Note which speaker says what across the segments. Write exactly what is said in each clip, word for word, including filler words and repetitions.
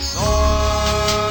Speaker 1: press on.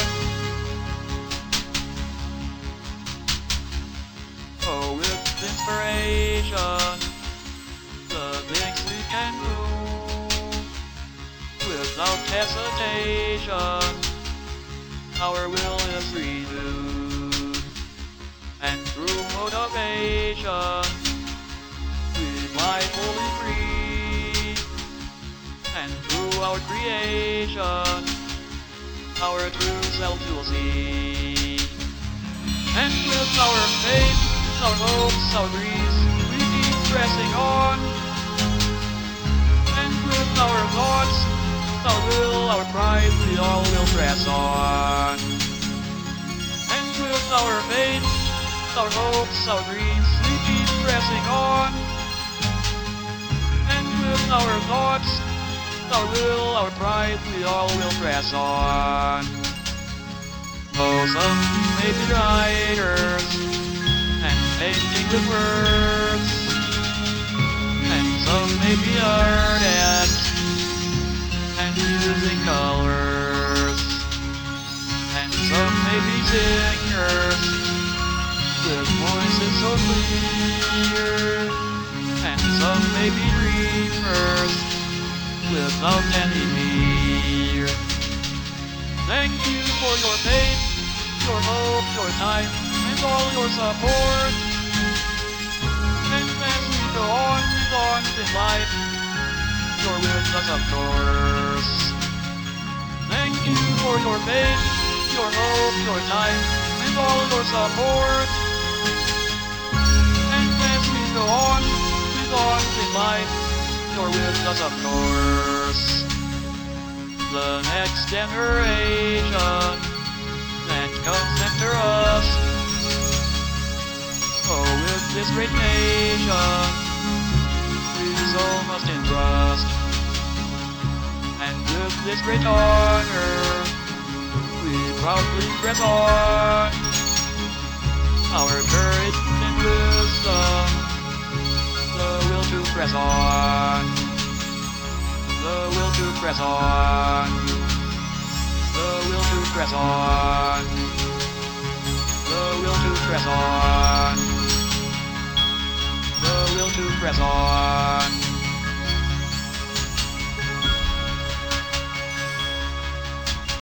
Speaker 1: Oh, with inspiration, the things we can do, without hesitation, our will is renewed, and through motivation, we fly fully free, and through our creation, our true self will see. And with our faith, our hopes, our dreams, we keep pressing on. And with our thoughts, our will, our pride, we all will press on. And with our faith, our hopes, our dreams, we keep pressing on. And with our thoughts, our will, our pride, we all will press on. Oh, some may be writers and painting with words, and some may be artists and using colors, and some may be singers with voices so clear, and some may be dreamers without any fear. Thank you for your faith, your hope, your time, and all your support. And as we go on and on in life, you're with us, of course. Thank you for your faith, your hope, your time, and all your support. And as we go on and on in life, you're with us, of course. The next generation that comes after us, oh, with this great nation, we so must entrust. And with this great honor, we proudly press on. Our courage and wisdom, the will to press on. The will to press on. The will to press on. The will to press on. The will to press on.